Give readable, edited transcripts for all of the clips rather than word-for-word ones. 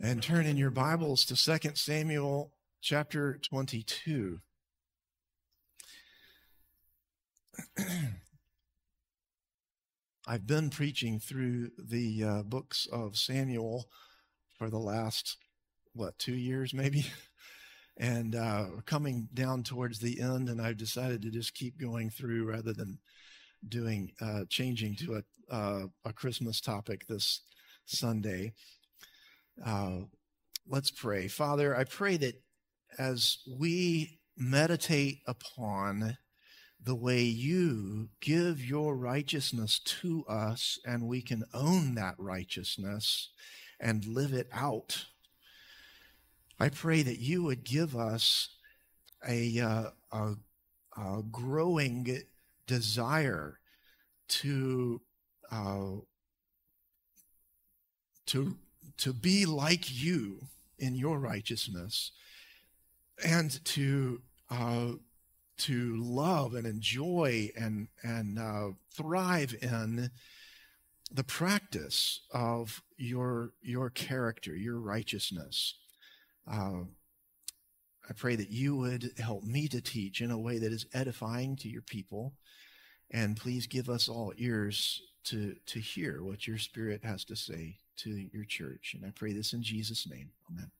And turn in your Bibles to 2 Samuel chapter 22. I've been preaching through the books of Samuel for the last, 2 years maybe? And we're coming down towards the end, and I've decided to just keep going through rather than changing to a Christmas topic this Sunday. Let's pray. Father, I pray that as we meditate upon the way you give your righteousness to us and we can own that righteousness and live it out, I pray that you would give us a growing desire to be like you in your righteousness, and to love and enjoy and thrive in the practice of your character, your righteousness. I pray that you would help me to teach in a way that is edifying to your people, and please give us all ears to hear what your Spirit has to say to your church. And I pray this in Jesus' name. Amen.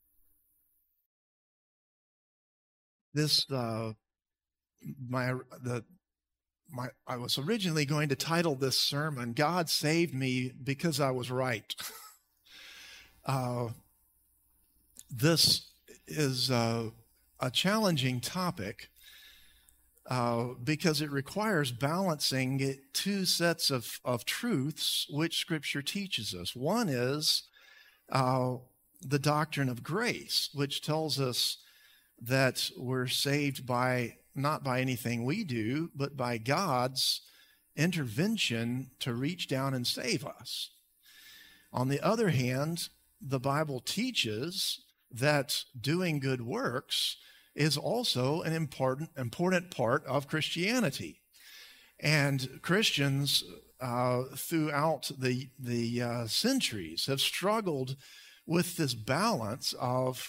I was originally going to title this sermon, "God Saved Me Because I Was Right." This is a challenging topic because it requires balancing two sets of truths which Scripture teaches us. One is the doctrine of grace, which tells us that we're saved not by anything we do, but by God's intervention to reach down and save us. On the other hand, the Bible teaches that doing good works is also an important part of Christianity. And Christians throughout the centuries have struggled with this balance of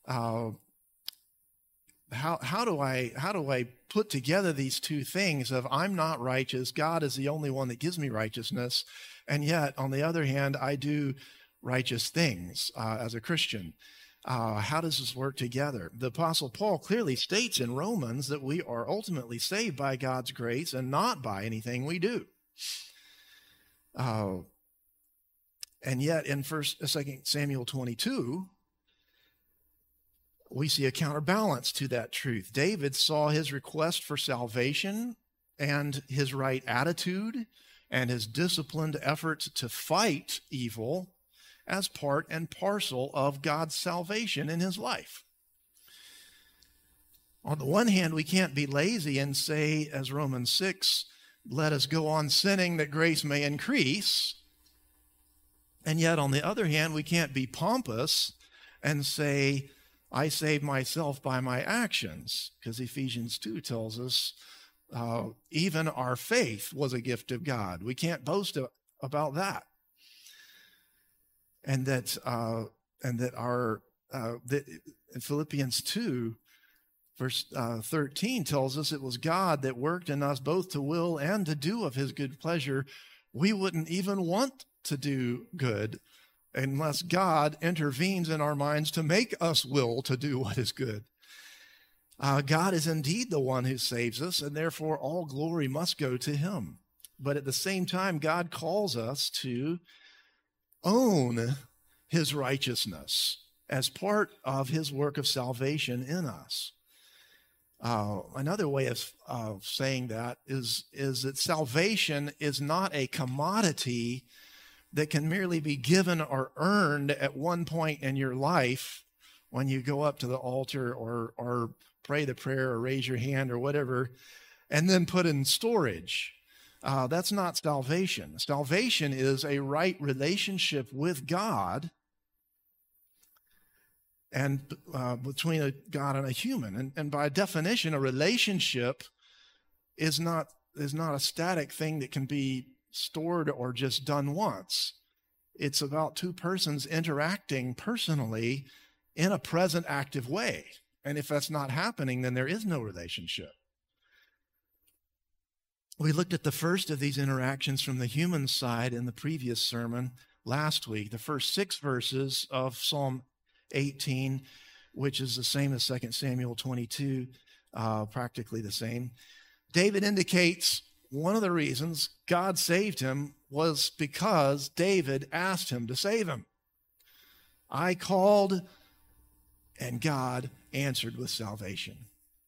how do I put together these two things of I'm not righteous, God is the only one that gives me righteousness, and yet on the other hand I do righteous things as a Christian. How does this work together? The Apostle Paul clearly states in Romans that we are ultimately saved by God's grace and not by anything we do. And yet in 2 Samuel 22, we see a counterbalance to that truth. David saw his request for salvation and his right attitude and his disciplined efforts to fight evil as part and parcel of God's salvation in his life. On the one hand, we can't be lazy and say, as Romans 6, let us go on sinning that grace may increase. And yet, on the other hand, we can't be pompous and say, I saved myself by my actions, because Ephesians 2 tells us even our faith was a gift of God. We can't boast about that. And that Philippians 2, verse 13 tells us it was God that worked in us both to will and to do of his good pleasure. We wouldn't even want to do good unless God intervenes in our minds to make us will to do what is good. God is indeed the one who saves us, and therefore all glory must go to him. But at the same time, God calls us to own his righteousness as part of his work of salvation in us. Another way of saying that is that salvation is not a commodity that can merely be given or earned at one point in your life when you go up to the altar or pray the prayer or raise your hand or whatever, and then put in storage. That's not salvation. Salvation is a right relationship with God and between a God and a human. And by definition, a relationship is not a static thing that can be stored or just done once. It's about two persons interacting personally in a present active way. And if that's not happening, then there is no relationship. We looked at the first of these interactions from the human side in the previous sermon last week, the first 6 verses of Psalm 18, which is the same as 2 Samuel 22, practically the same. David indicates one of the reasons God saved him was because David asked him to save him. I called, and God answered with salvation.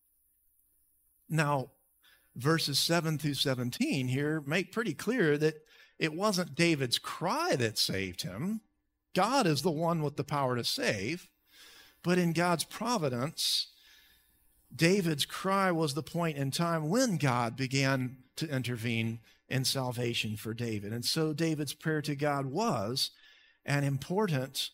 Now, verses 7 through 17 here make pretty clear that it wasn't David's cry that saved him. God is the one with the power to save. But in God's providence, David's cry was the point in time when God began to intervene in salvation for David. And so David's prayer to God was an important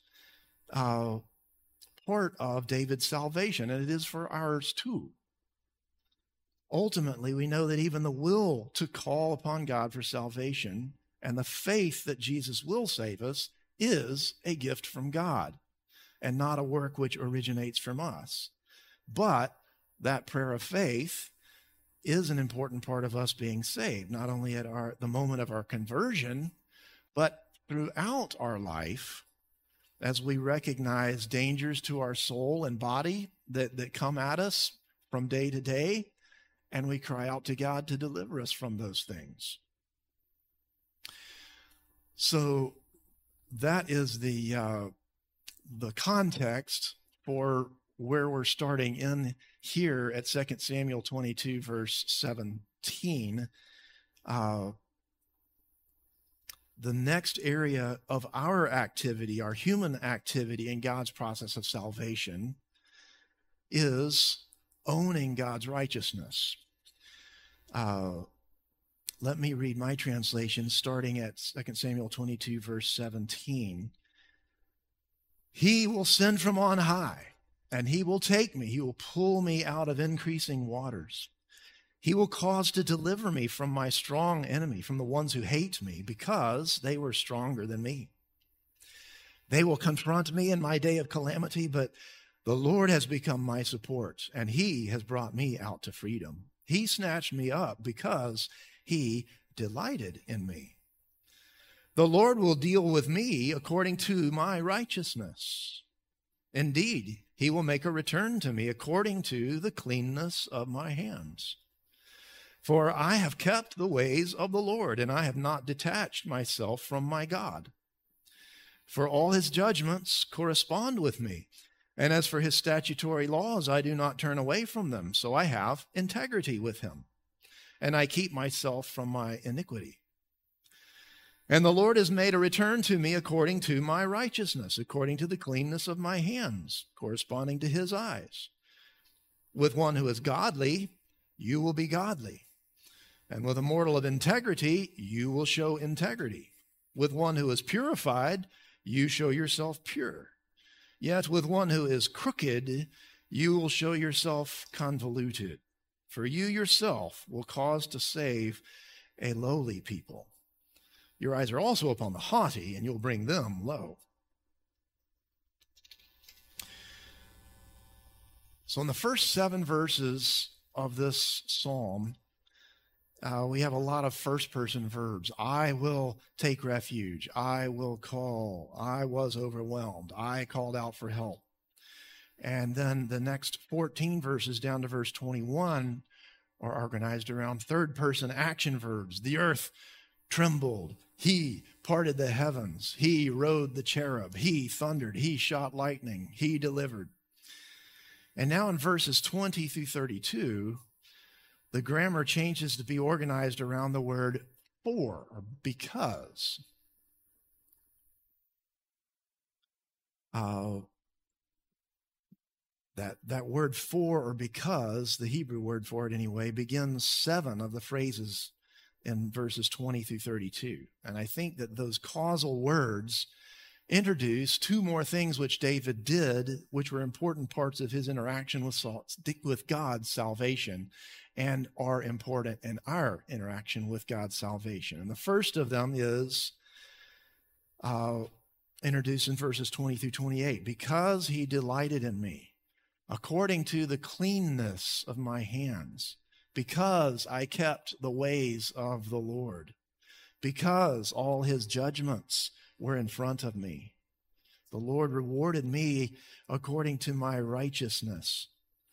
part of David's salvation, and it is for ours too. Ultimately, we know that even the will to call upon God for salvation and the faith that Jesus will save us is a gift from God and not a work which originates from us. But that prayer of faith is an important part of us being saved, not only at the moment of our conversion, but throughout our life as we recognize dangers to our soul and body that come at us from day to day, and we cry out to God to deliver us from those things. So that is the context for where we're starting in here at 2 Samuel 22, verse 17. The next area of our activity, our human activity in God's process of salvation, is owning God's righteousness. Let me read my translation starting at 2 Samuel 22, verse 17. He will send from on high, and he will take me. He will pull me out of increasing waters. He will cause to deliver me from my strong enemy, from the ones who hate me, because they were stronger than me. They will confront me in my day of calamity, but the Lord has become my support, and he has brought me out to freedom. He snatched me up because he delighted in me. The Lord will deal with me according to my righteousness. Indeed, he will make a return to me according to the cleanness of my hands. For I have kept the ways of the Lord, and I have not detached myself from my God. For all his judgments correspond with me. And as for his statutory laws, I do not turn away from them. So I have integrity with him, and I keep myself from my iniquity. And the Lord has made a return to me according to my righteousness, according to the cleanness of my hands, corresponding to his eyes. With one who is godly, you will be godly. And with a mortal of integrity, you will show integrity. With one who is purified, you show yourself pure. Yet with one who is crooked, you will show yourself convoluted. For you yourself will cause to save a lowly people. Your eyes are also upon the haughty, and you'll bring them low. So in the first 7 verses of this psalm, we have a lot of first-person verbs. I will take refuge. I will call. I was overwhelmed. I called out for help. And then the next 14 verses down to verse 21 are organized around third-person action verbs. The earth trembled. He parted the heavens. He rode the cherub. He thundered. He shot lightning. He delivered. And now in verses 20 through 32, the grammar changes to be organized around the word for, or because. That word for or because, the Hebrew word for it anyway, begins 7 of the phrases in verses 20 through 32. And I think that those causal words introduce 2 more things which David did, which were important parts of his interaction with God's salvation and are important in our interaction with God's salvation. And the first of them is introduced in verses 20 through 28. Because he delighted in me, according to the cleanness of my hands, because I kept the ways of the Lord, because all his judgments were in front of me. The Lord rewarded me according to my righteousness.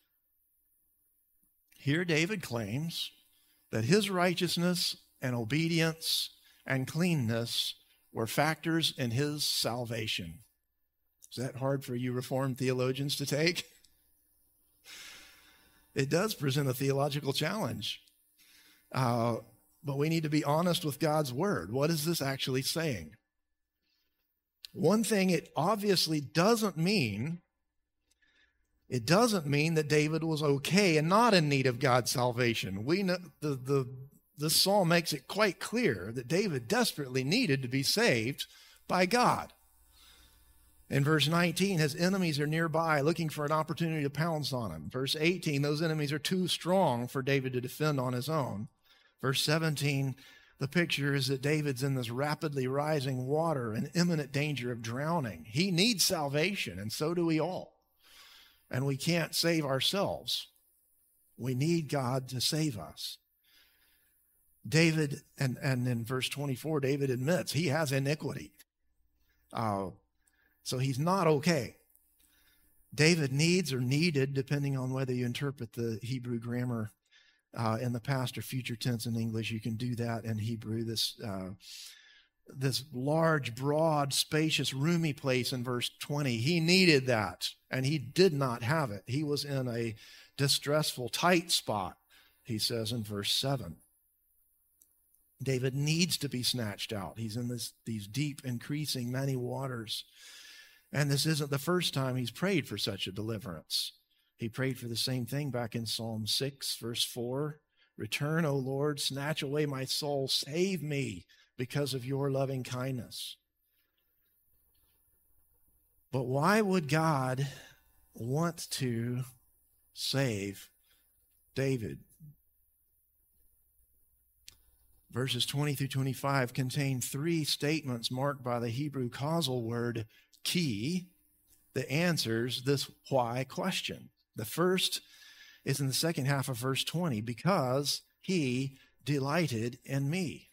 Here David claims that his righteousness and obedience and cleanness were factors in his salvation. Is that hard for you Reformed theologians to take? It does present a theological challenge. But we need to be honest with God's word. What is this actually saying? One thing it obviously doesn't mean that David was okay and not in need of God's salvation. We know this psalm makes it quite clear that David desperately needed to be saved by God. In verse 19, his enemies are nearby looking for an opportunity to pounce on him. Verse 18, those enemies are too strong for David to defend on his own. Verse 17, the picture is that David's in this rapidly rising water in imminent danger of drowning. He needs salvation, and so do we all. And we can't save ourselves. We need God to save us. David, and in verse 24, David admits he has iniquity. So he's not okay. David needs or needed, depending on whether you interpret the Hebrew grammar in the past or future tense in English. You can do that in Hebrew. This large, broad, spacious, roomy place in verse 20. He needed that, and he did not have it. He was in a distressful, tight spot, he says in verse 7. David needs to be snatched out. He's in these deep, increasing, many waters. And this isn't the first time he's prayed for such a deliverance. He prayed for the same thing back in Psalm 6, verse 4. Return, O Lord, snatch away my soul, save me because of your loving kindness. But why would God want to save David? Verses 20 through 25 contain three statements marked by the Hebrew causal word key that answers this why question. The first is in the second half of verse 20, because he delighted in me.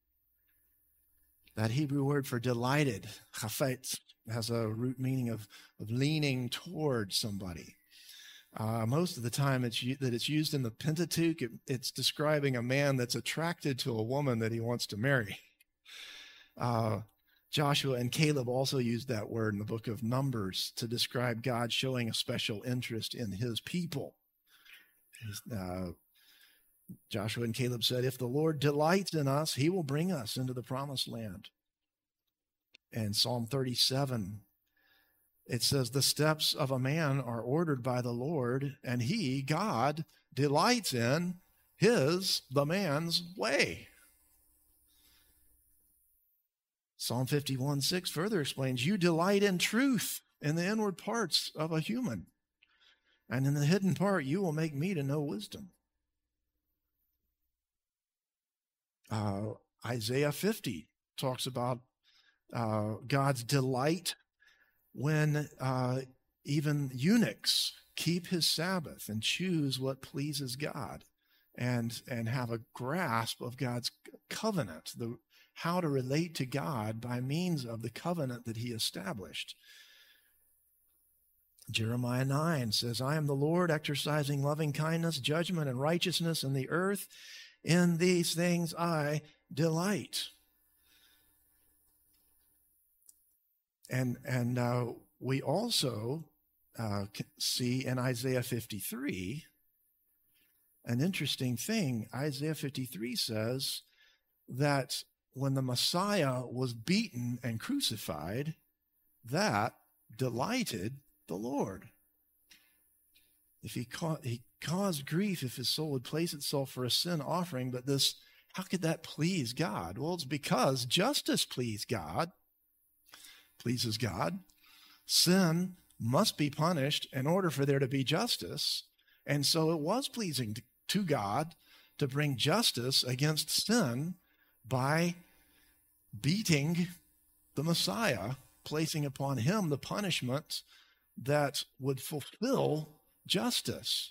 That Hebrew word for delighted, chafetz, has a root meaning of leaning towards somebody. Most of the time it's used in the Pentateuch, it's describing a man that's attracted to a woman that he wants to marry. Joshua and Caleb also used that word in the book of Numbers to describe God showing a special interest in his people. Joshua and Caleb said, if the Lord delights in us, he will bring us into the promised land. And Psalm 37, it says, the steps of a man are ordered by the Lord, and he, God, delights in the man's way. Psalm 51:6 further explains, you delight in truth in the inward parts of a human, and in the hidden part you will make me to know wisdom. Isaiah 50 talks about God's delight when even eunuchs keep his Sabbath and choose what pleases God and have a grasp of God's covenant, how to relate to God by means of the covenant that he established. Jeremiah 9 says, I am the Lord exercising loving kindness, judgment, and righteousness in the earth. In these things I delight. And we also see in Isaiah 53 an interesting thing. Isaiah 53 says that when the Messiah was beaten and crucified, that delighted the Lord. If he caused grief if his soul would place itself for a sin offering, but how could that please God? Well, it's because justice pleases God. Sin must be punished in order for there to be justice. And so it was pleasing to God to bring justice against sin by beating the Messiah, placing upon him the punishment that would fulfill justice.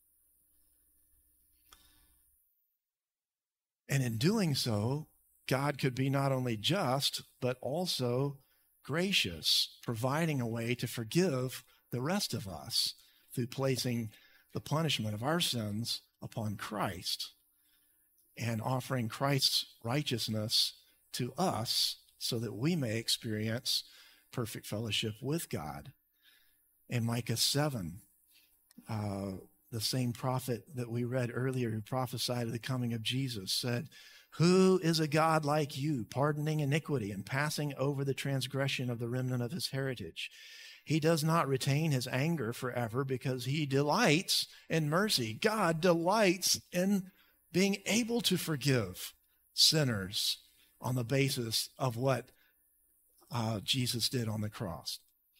And in doing so, God could be not only just, but also gracious, providing a way to forgive the rest of us through placing the punishment of our sins upon Christ and offering Christ's righteousness to us so that we may experience perfect fellowship with God. In Micah 7, the same prophet that we read earlier who prophesied of the coming of Jesus said, "Who is a God like you, pardoning iniquity and passing over the transgression of the remnant of his heritage? He does not retain his anger forever because he delights in mercy." God delights in being able to forgive sinners on the basis of what Jesus did on the cross.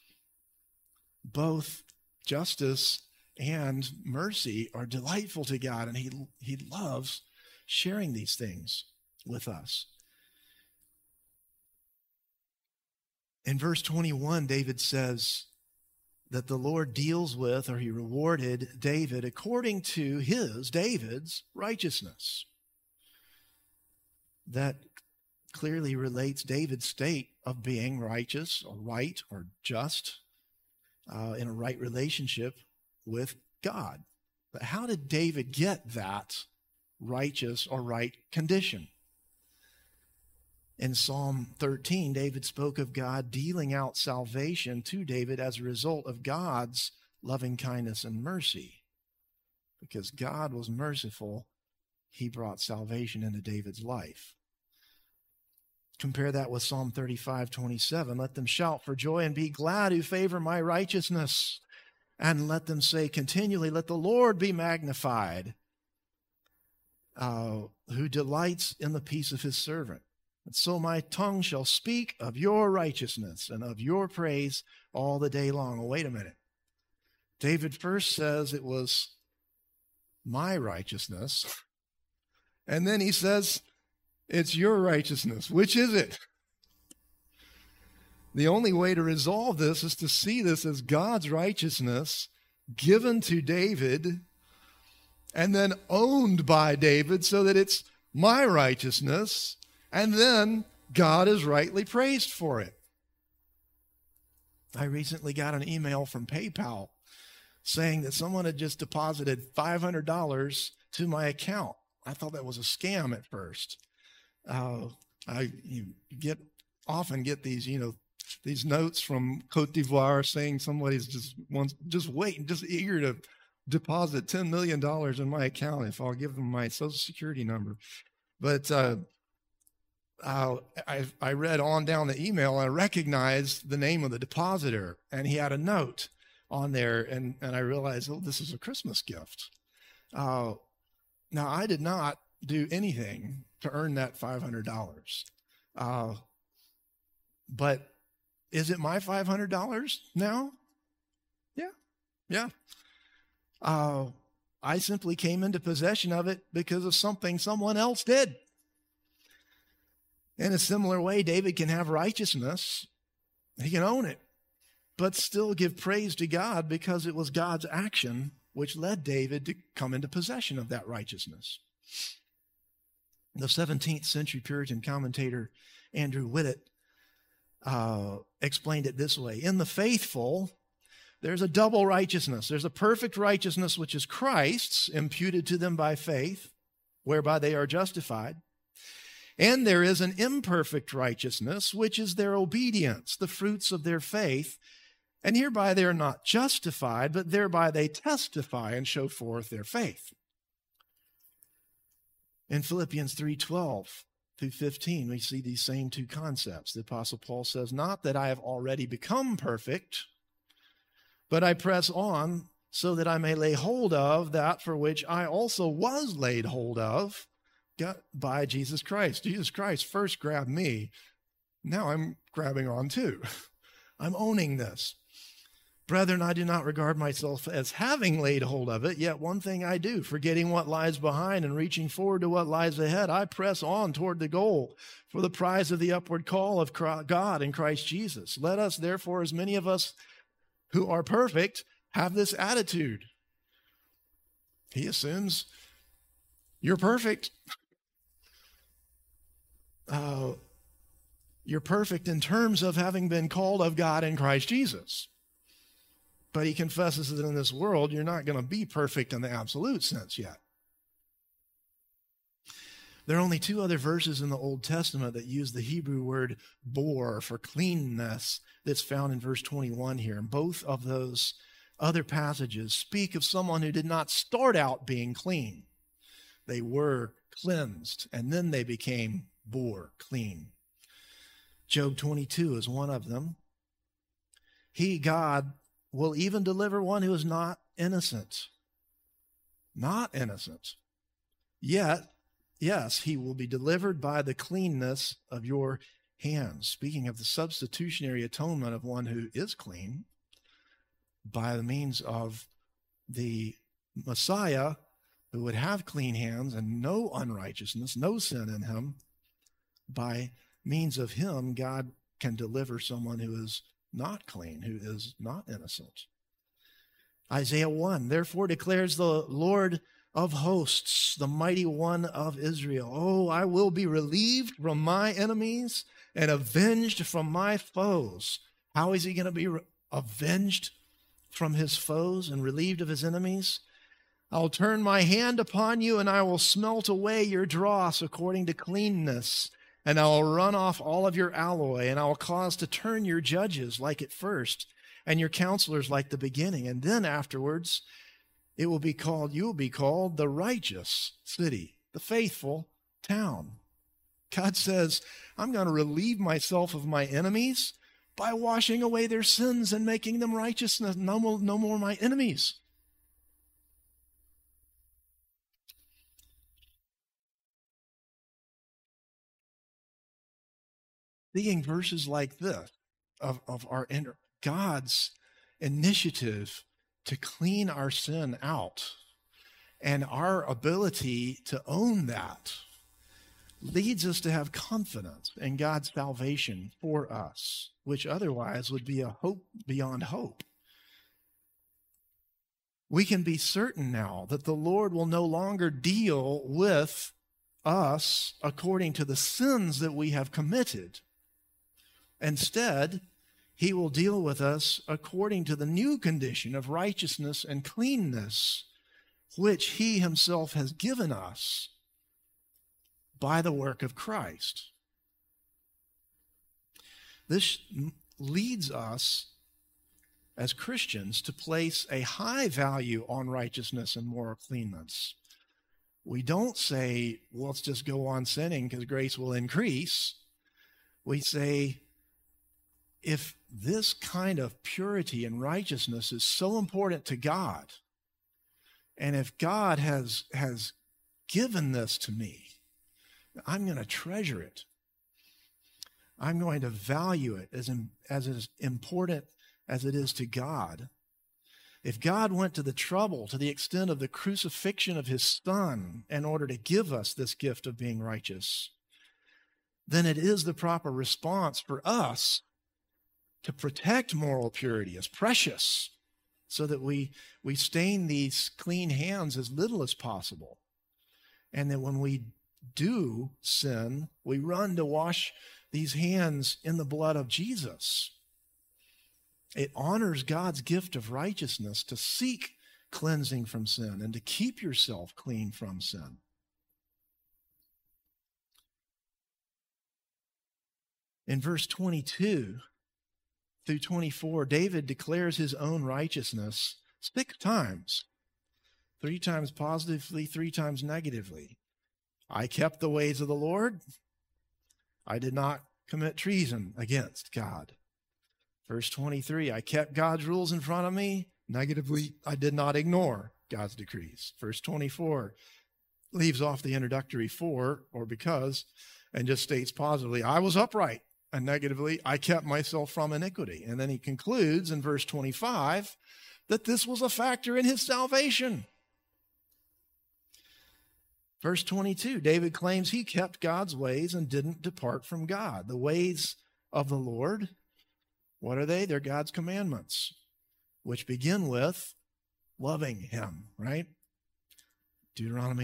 Both justice and mercy are delightful to God, and he loves sharing these things with us. In verse 21, David says that the Lord deals with, or he rewarded David according to David's righteousness. That clearly relates David's state of being righteous or right or just in a right relationship with God. But how did David get that righteous or right condition? In Psalm 13, David spoke of God dealing out salvation to David as a result of God's loving kindness and mercy. Because God was merciful, he brought salvation into David's life. Compare that with Psalm 35:27. "Let them shout for joy and be glad who favor my righteousness. And let them say continually, let the Lord be magnified, who delights in the peace of his servant. And so my tongue shall speak of your righteousness and of your praise all the day long." Oh, wait a minute. David first says it was my righteousness. And then he says, it's your righteousness. Which is it? The only way to resolve this is to see this as God's righteousness given to David and then owned by David so that it's my righteousness, and then God is rightly praised for it. I recently got an email from PayPal saying that someone had just deposited $500 to my account. I thought that was a scam at first. Often get these, these notes from Cote d'Ivoire saying somebody's just eager to deposit $10 million in my account if I'll give them my Social Security number. But I read on down the email, and I recognized the name of the depositor, and he had a note on there, and I realized, this is a Christmas gift. Now, I did not do anything to earn that $500. But is it my $500 now? Yeah. I simply came into possession of it because of something someone else did. In a similar way, David can have righteousness. He can own it, but still give praise to God because it was God's action which led David to come into possession of that righteousness. The 17th century Puritan commentator Andrew Whittet explained it this way: in the faithful, there's a double righteousness. There's a perfect righteousness, which is Christ's, imputed to them by faith, whereby they are justified. And there is an imperfect righteousness, which is their obedience, the fruits of their faith. And hereby they are not justified, but thereby they testify and show forth their faith. In Philippians 3:12 through 15, we see these same two concepts. The Apostle Paul says, "Not that I have already become perfect, but I press on so that I may lay hold of that for which I also was laid hold of by Jesus Christ." Jesus Christ first grabbed me. Now I'm grabbing on too. I'm owning this. Brethren, I do not regard myself as having laid hold of it, yet one thing I do, forgetting what lies behind and reaching forward to what lies ahead, I press on toward the goal for the prize of the upward call of God in Christ Jesus. Let us, therefore, as many of us who are perfect, have this attitude. He assumes you're perfect. You're perfect in terms of having been called of God in Christ Jesus. But he confesses that in this world, you're not going to be perfect in the absolute sense yet. There are only two other verses in the Old Testament that use the Hebrew word bor for cleanness that's found in verse 21 here. And both of those other passages speak of someone who did not start out being clean. They were cleansed, and then they became bor, clean. Job 22 is one of them. He, God, will even deliver one who is not innocent. Not innocent. Yet, yes, he will be delivered by the cleanness of your hands. Speaking of the substitutionary atonement of one who is clean, by the means of the Messiah, who would have clean hands and no unrighteousness, no sin in him, by means of him, God can deliver someone who is not clean, who is not innocent. Isaiah 1, therefore declares the Lord of hosts, the mighty one of Israel. Oh, I will be relieved from my enemies and avenged from my foes. How is he going to be avenged from his foes and relieved of his enemies? I'll turn my hand upon you and I will smelt away your dross according to cleanness. And I will run off all of your alloy, and I will cause to turn your judges like at first, and your counselors like the beginning. And then afterwards, you will be called the righteous city, the faithful town. God says, I'm going to relieve myself of my enemies by washing away their sins and making them righteous. No more my enemies. Seeing verses like this of our God's initiative to clean our sin out and our ability to own that leads us to have confidence in God's salvation for us, which otherwise would be a hope beyond hope. We can be certain now that the Lord will no longer deal with us according to the sins that we have committed. Instead, he will deal with us according to the new condition of righteousness and cleanness, which he himself has given us by the work of Christ. This leads us as Christians to place a high value on righteousness and moral cleanness. We don't say, well, let's just go on sinning because grace will increase. We say, if this kind of purity and righteousness is so important to God, and if God has given this to me, I'm going to treasure it. I'm going to value it as important as it is to God. If God went to the trouble, to the extent of the crucifixion of his Son in order to give us this gift of being righteous, then it is the proper response for us to protect moral purity as precious so that we stain these clean hands as little as possible. And that when we do sin, we run to wash these hands in the blood of Jesus. It honors God's gift of righteousness to seek cleansing from sin and to keep yourself clean from sin. In verse 22 through 24, David declares his own righteousness 6 times, 3 times positively, 3 times negatively. I kept the ways of the Lord. I did not commit treason against God. Verse 23, I kept God's rules in front of me. Negatively, I did not ignore God's decrees. Verse 24 leaves off the introductory for or because and just states positively, I was upright and negatively, I kept myself from iniquity. And then he concludes in verse 25 that this was a factor in his salvation. Verse 22, David claims he kept God's ways and didn't depart from God. The ways of the Lord, what are they? They're God's commandments, which begin with loving him, right? Deuteronomy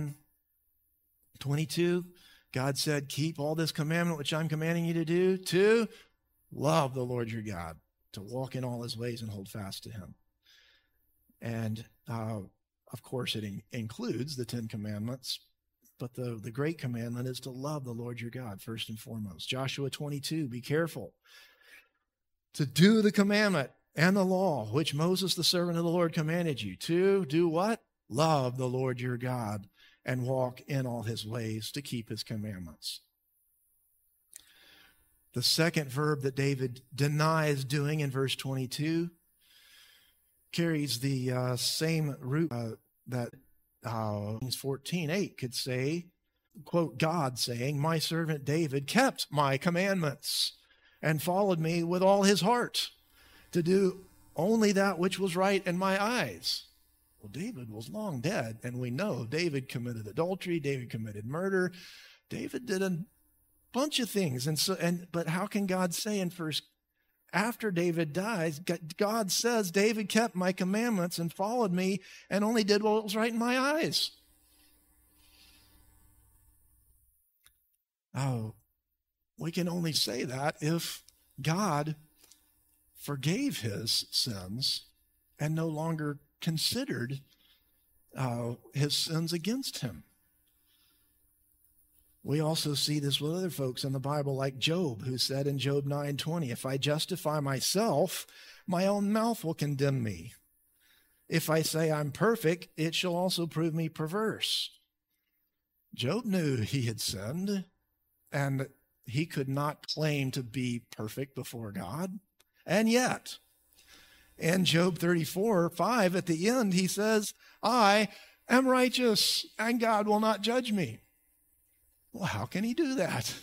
11:22, God said, keep all this commandment which I'm commanding you to do, to love the Lord your God, to walk in all his ways and hold fast to him. And of course, it includes the 10 commandments, but the great commandment is to love the Lord your God first and foremost. Joshua 22, be careful to do the commandment and the law which Moses, the servant of the Lord, commanded you to do what? Love the Lord your God and walk in all his ways to keep his commandments. The second verb that David denies doing in verse 22 carries the same root that 14:8 could say, quote, God saying, my servant David kept my commandments and followed me with all his heart to do only that which was right in my eyes. Well, David was long dead, and we know David committed adultery, David committed murder, David did a bunch of things. But how can God say in first, after David dies, God says, David kept my commandments and followed me and only did what was right in my eyes? Oh, we can only say that if God forgave his sins and no longer considered his sins against him. We also see this with other folks in the Bible, like Job, who said in Job 9:20, if I justify myself, my own mouth will condemn me. If I say I'm perfect, it shall also prove me perverse. Job knew he had sinned, and he could not claim to be perfect before God. And yet, in Job 34:5, at the end, he says, I am righteous, and God will not judge me. Well, how can he do that?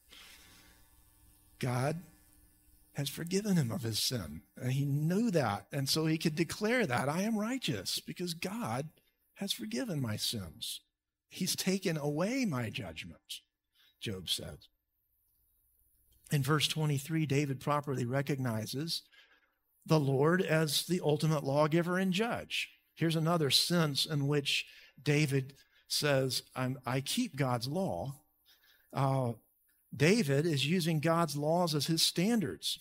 God has forgiven him of his sin, and he knew that, and so he could declare that, I am righteous, because God has forgiven my sins. He's taken away my judgment, Job says. In verse 23, David properly recognizes the Lord as the ultimate lawgiver and judge. Here's another sense in which David says, I keep God's law. David is using God's laws as his standards.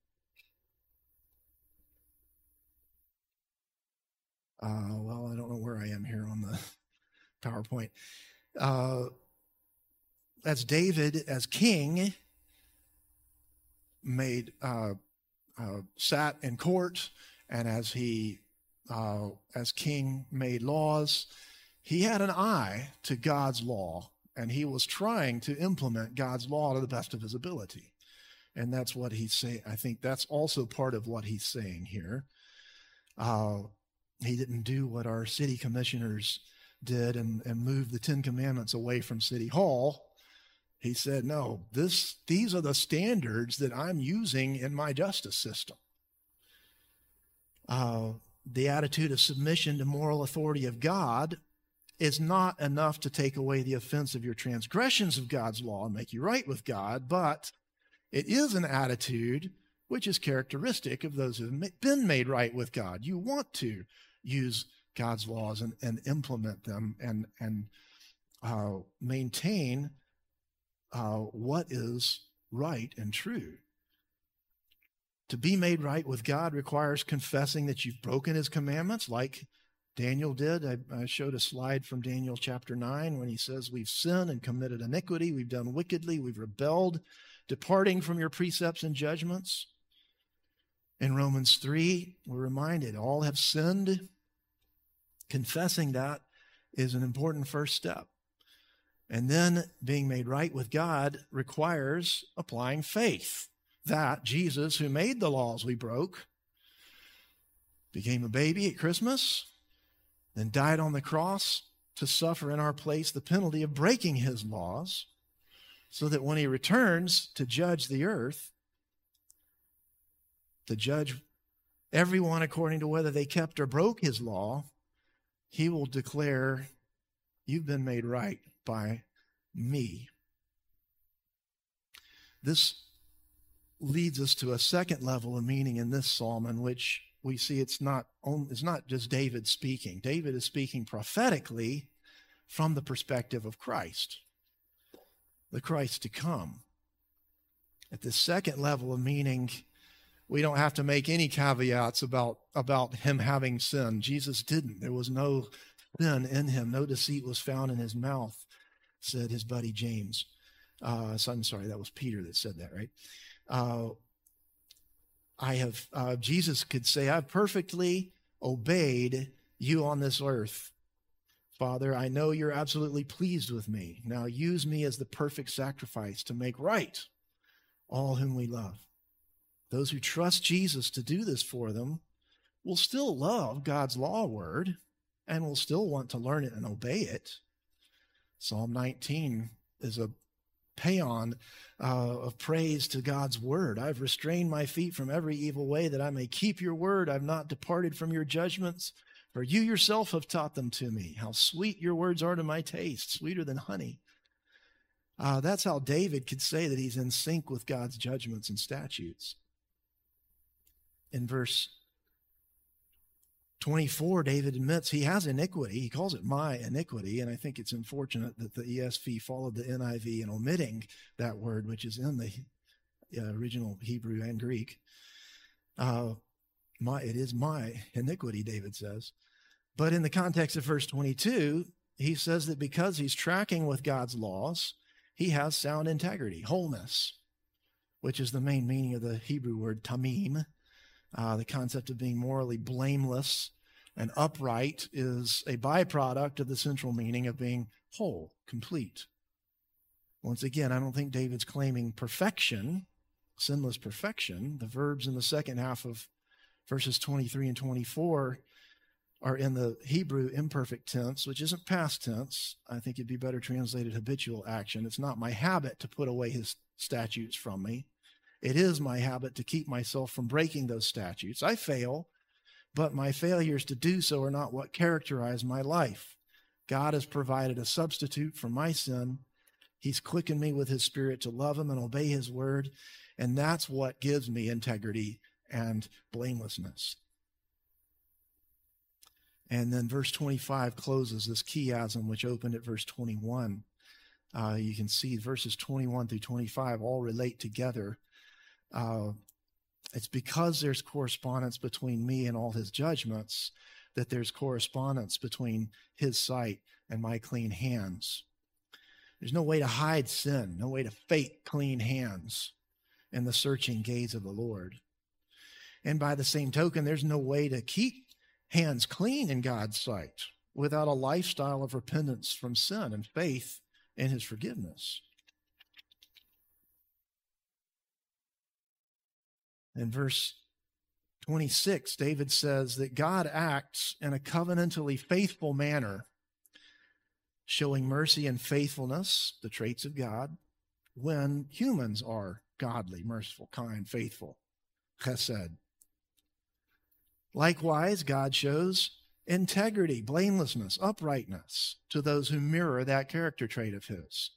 Well, I don't know where I am here on the PowerPoint. As David, as king, sat in court, and as king made laws, he had an eye to God's law, and he was trying to implement God's law to the best of his ability. And that's what he's saying. I think that's also part of what he's saying here. He didn't do what our city commissioners did and move the 10 Commandments away from City Hall. He said, no, these are the standards that I'm using in my justice system. The attitude of submission to moral authority of God is not enough to take away the offense of your transgressions of God's law and make you right with God, but it is an attitude which is characteristic of those who have been made right with God. You want to use God's laws and implement them and maintain what is right and true. To be made right with God requires confessing that you've broken his commandments, like Daniel did. I showed a slide from Daniel chapter 9 when he says we've sinned and committed iniquity, we've done wickedly, we've rebelled, departing from your precepts and judgments. In Romans 3, we're reminded all have sinned. Confessing that is an important first step. And then being made right with God requires applying faith that Jesus, who made the laws we broke, became a baby at Christmas, then died on the cross to suffer in our place the penalty of breaking his laws, so that when he returns to judge the earth, to judge everyone according to whether they kept or broke his law, he will declare, you've been made right by me. This leads us to a second level of meaning in this psalm, in which we see it's not just David speaking. David is speaking prophetically from the perspective of Christ, the Christ to come. At this second level of meaning, we don't have to make any caveats about him having sinned. Jesus didn't. There was no sin in him. No deceit was found in his mouth, said his buddy James. So I'm sorry, that was Peter that said that, right? Jesus could say, I've perfectly obeyed you on this earth. Father, I know you're absolutely pleased with me. Now use me as the perfect sacrifice to make right all whom we love. Those who trust Jesus to do this for them will still love God's law word and will still want to learn it and obey it. Psalm 19 is a paean of praise to God's word. I've restrained my feet from every evil way that I may keep your word. I've not departed from your judgments, for you yourself have taught them to me. How sweet your words are to my taste, sweeter than honey. That's how David could say that he's in sync with God's judgments and statutes. In verse 24, David admits he has iniquity. He calls it my iniquity, and I think it's unfortunate that the ESV followed the NIV in omitting that word, which is in the original Hebrew and Greek. It is my iniquity, David says. But in the context of verse 22, he says that because he's tracking with God's laws, he has sound integrity, wholeness, which is the main meaning of the Hebrew word tamim. The concept of being morally blameless and upright is a byproduct of the central meaning of being whole, complete. Once again, I don't think David's claiming perfection, sinless perfection. The verbs in the second half of verses 23 and 24 are in the Hebrew imperfect tense, which isn't past tense. I think it'd be better translated habitual action. It's not my habit to put away his statutes from me. It is my habit to keep myself from breaking those statutes. I fail, but my failures to do so are not what characterize my life. God has provided a substitute for my sin. He's quickened me with his Spirit to love him and obey his word, and that's what gives me integrity and blamelessness. And then verse 25 closes this chiasm, which opened at verse 21. You can see verses 21 through 25 all relate together. It's because there's correspondence between me and all his judgments that there's correspondence between his sight and my clean hands. There's no way to hide sin, no way to fake clean hands in the searching gaze of the Lord. And by the same token, there's no way to keep hands clean in God's sight without a lifestyle of repentance from sin and faith in his forgiveness. In verse 26, David says that God acts in a covenantally faithful manner, showing mercy and faithfulness, the traits of God, when humans are godly, merciful, kind, faithful, chesed. Likewise, God shows integrity, blamelessness, uprightness to those who mirror that character trait of his.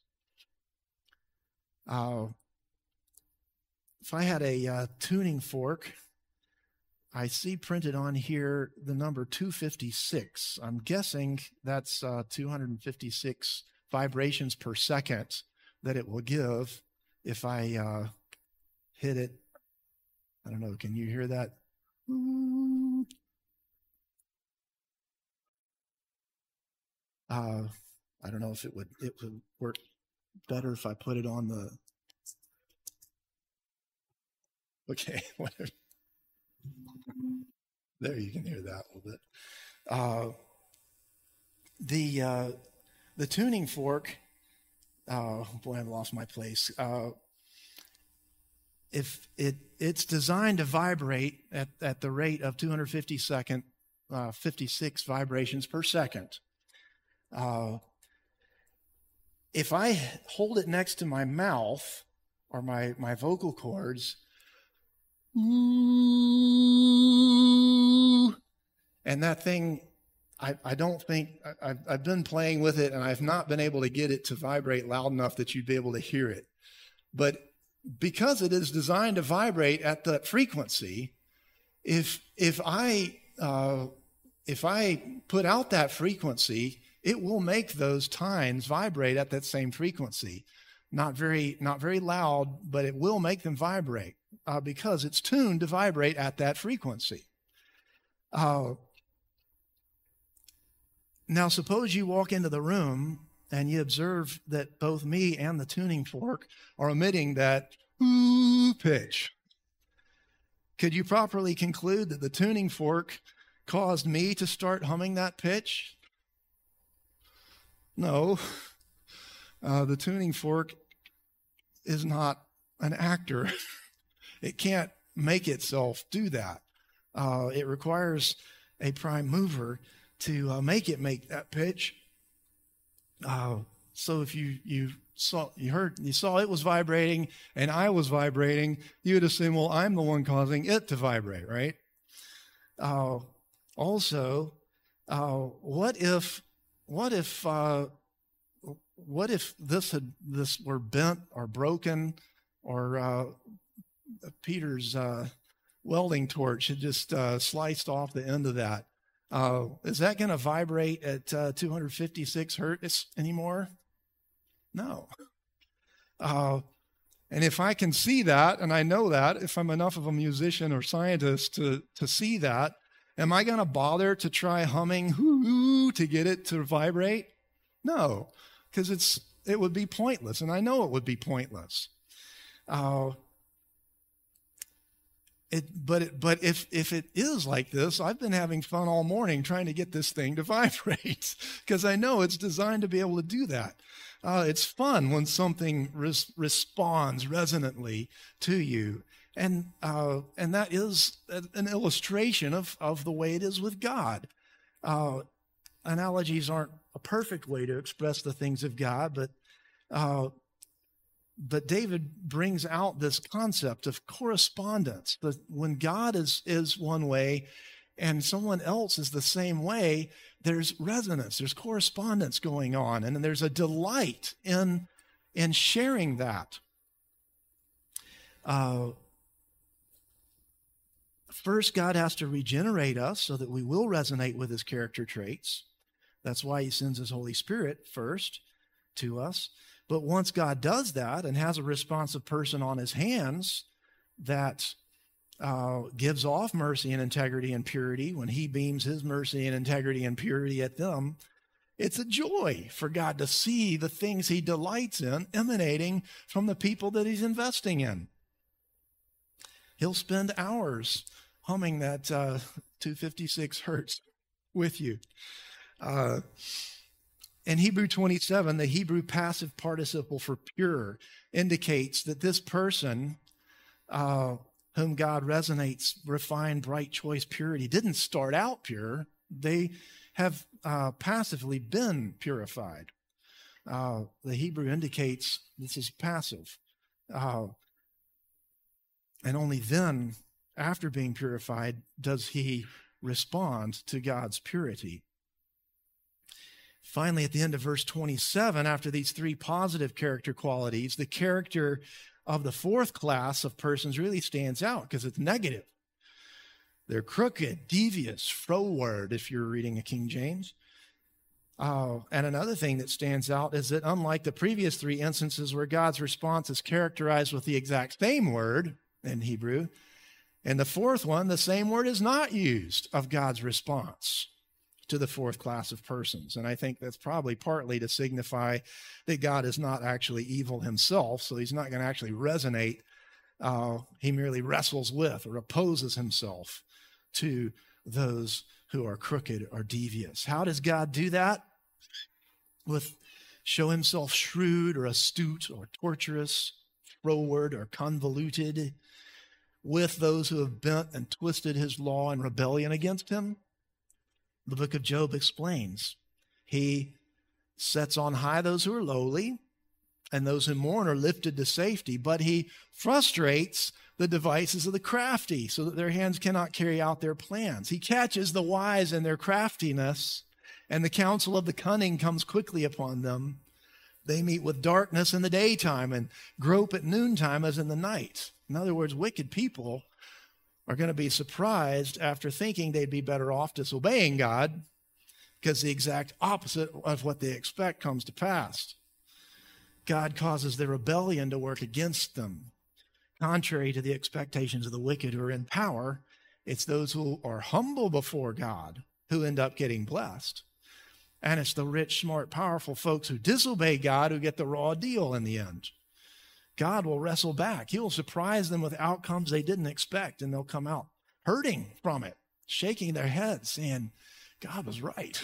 If I had a tuning fork, I see printed on here the number 256. I'm guessing that's 256 vibrations per second that it will give if I hit it. I don't know, can you hear that? I don't know if it would work better if I put it on the... Okay, whatever. There, you can hear that a little bit. The tuning fork, boy, I've lost my place. If it's designed to vibrate at the rate of 56 vibrations per second. if I hold it next to my mouth or my vocal cords, ooh, and that thing, I don't think, I've been playing with it and I've not been able to get it to vibrate loud enough that you'd be able to hear it. But because it is designed to vibrate at that frequency, if I put out that frequency, it will make those tines vibrate at that same frequency. Not very loud, but it will make them vibrate because it's tuned to vibrate at that frequency. Now, suppose you walk into the room and you observe that both me and the tuning fork are emitting that ooh pitch. Could you properly conclude that the tuning fork caused me to start humming that pitch? No. The tuning fork is not an actor. It can't make itself do that. It requires a prime mover to make that pitch. So if you saw it was vibrating and I was vibrating, you would assume, well, I'm the one causing it to vibrate, right? Also, what if this were bent or broken, or Peter's welding torch had just sliced off the end of that? Is that going to vibrate at 256 hertz anymore? No. And if I can see that, and I know that, if I'm enough of a musician or scientist to see that, am I going to bother to try humming hoo to get it to vibrate? No, because it would be pointless, and I know it would be pointless. But if it is like this, I've been having fun all morning trying to get this thing to vibrate because I know it's designed to be able to do that. It's fun when something responds resonantly to you, and that is an illustration of the way it is with God. Analogies aren't a perfect way to express the things of God, but David brings out this concept of correspondence. But when God is one way and someone else is the same way, there's resonance, there's correspondence going on, and there's a delight in sharing that. First, God has to regenerate us so that we will resonate with his character traits. That's why he sends his Holy Spirit first to us. But once God does that and has a responsive person on his hands that gives off mercy and integrity and purity, when he beams his mercy and integrity and purity at them, it's a joy for God to see the things he delights in emanating from the people that he's investing in. He'll spend hours humming that 256 hertz with you. In Hebrew 27, the Hebrew passive participle for pure indicates that this person whom God resonates, refined, bright choice purity, didn't start out pure. They have passively been purified. The Hebrew indicates this is passive. And only then, after being purified, does he respond to God's purity. Finally, at the end of verse 27, after these three positive character qualities, the character of the fourth class of persons really stands out because it's negative. They're crooked, devious, froward, if you're reading a King James. And another thing that stands out is that unlike the previous three instances where God's response is characterized with the exact same word in Hebrew, in the fourth one, the same word is not used of God's response to the fourth class of persons. And I think that's probably partly to signify that God is not actually evil himself, so he's not going to actually resonate. He merely wrestles with or opposes himself to those who are crooked or devious. How does God do that? Show himself shrewd or astute or tortuous, froward or convoluted with those who have bent and twisted his law in rebellion against him? The book of Job explains. He sets on high those who are lowly, and those who mourn are lifted to safety. But he frustrates the devices of the crafty so that their hands cannot carry out their plans. He catches the wise in their craftiness, and the counsel of the cunning comes quickly upon them. They meet with darkness in the daytime and grope at noontime as in the night. In other words, wicked people are going to be surprised after thinking they'd be better off disobeying God, because the exact opposite of what they expect comes to pass. God causes their rebellion to work against them. Contrary to the expectations of the wicked who are in power, it's those who are humble before God who end up getting blessed. And it's the rich, smart, powerful folks who disobey God who get the raw deal in the end. God will wrestle back. He will surprise them with outcomes they didn't expect, and they'll come out hurting from it, shaking their heads, saying, God was right.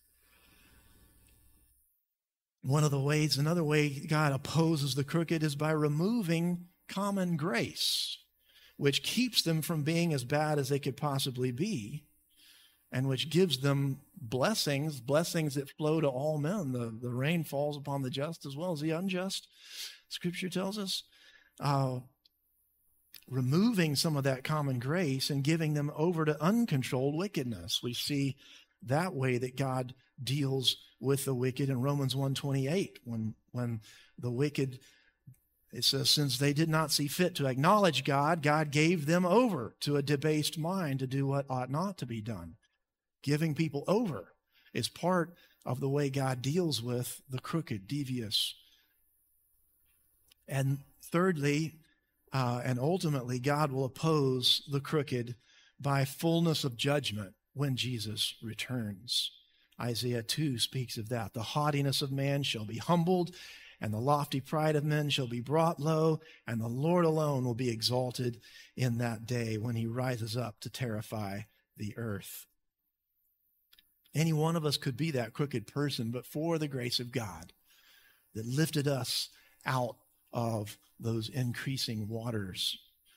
Another way God opposes the crooked is by removing common grace, which keeps them from being as bad as they could possibly be, and which gives them blessings that flow to all men. The rain falls upon the just as well as the unjust, Scripture tells us. Removing some of that common grace and giving them over to uncontrolled wickedness. We see that way that God deals with the wicked in Romans 1:28, when the wicked, it says, since they did not see fit to acknowledge God, God gave them over to a debased mind to do what ought not to be done. Giving people over is part of the way God deals with the crooked, devious. And thirdly, and ultimately, God will oppose the crooked by fullness of judgment when Jesus returns. Isaiah 2 speaks of that. The haughtiness of man shall be humbled, and the lofty pride of men shall be brought low, and the Lord alone will be exalted in that day when he rises up to terrify the earth. Any one of us could be that crooked person, but for the grace of God that lifted us out of those increasing waters.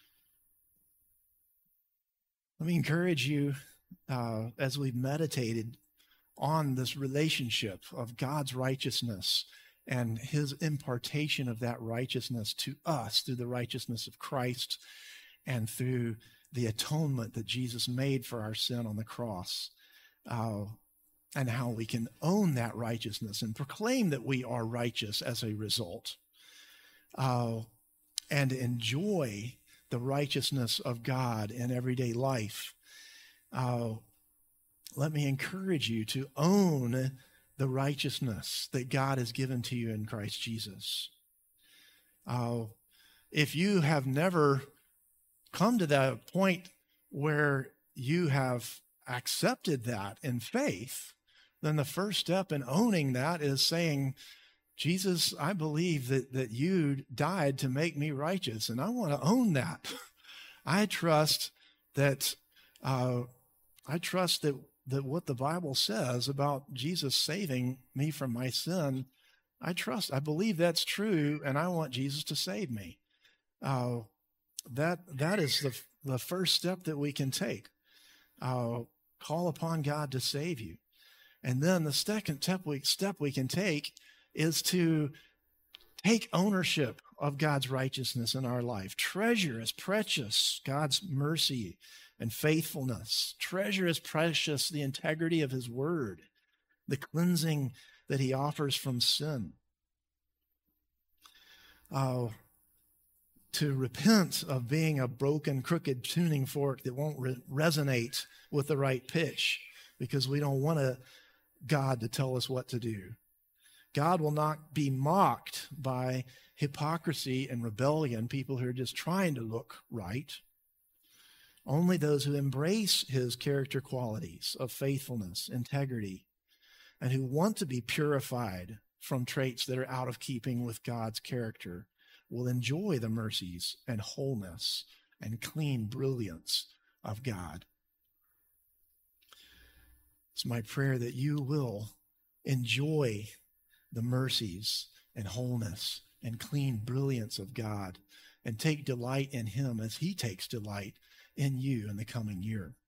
Let me encourage you, as we've meditated on this relationship of God's righteousness and his impartation of that righteousness to us through the righteousness of Christ and through the atonement that Jesus made for our sin on the cross, and how we can own that righteousness and proclaim that we are righteous as a result, and enjoy the righteousness of God in everyday life. Let me encourage you to own the righteousness that God has given to you in Christ Jesus. If you have never come to that point where you have accepted that in faith, then the first step in owning that is saying, Jesus, I believe that you died to make me righteous, and I want to own that. I trust that what the Bible says about Jesus saving me from my sin, I believe that's true, and I want Jesus to save me. That is the first step that we can take. Call upon God to save you. And then the second step we can take is to take ownership of God's righteousness in our life. Treasure as precious God's mercy and faithfulness. Treasure as precious the integrity of his word, the cleansing that he offers from sin. To repent of being a broken, crooked tuning fork that won't resonate with the right pitch, because we don't want God to tell us what to do. God will not be mocked by hypocrisy and rebellion, people who are just trying to look right. Only those who embrace his character qualities of faithfulness, integrity, and who want to be purified from traits that are out of keeping with God's character will enjoy the mercies and wholeness and clean brilliance of God. It's my prayer that you will enjoy the mercies and wholeness and clean brilliance of God and take delight in him as he takes delight in you in the coming year.